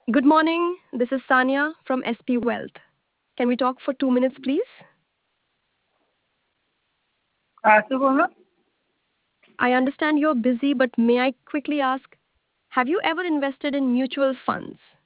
Good morning. This is Sanya from SP Wealth. Can we talk for 2 minutes, please? Subhama? I understand you're busy, but may I quickly ask, have you ever invested in mutual funds?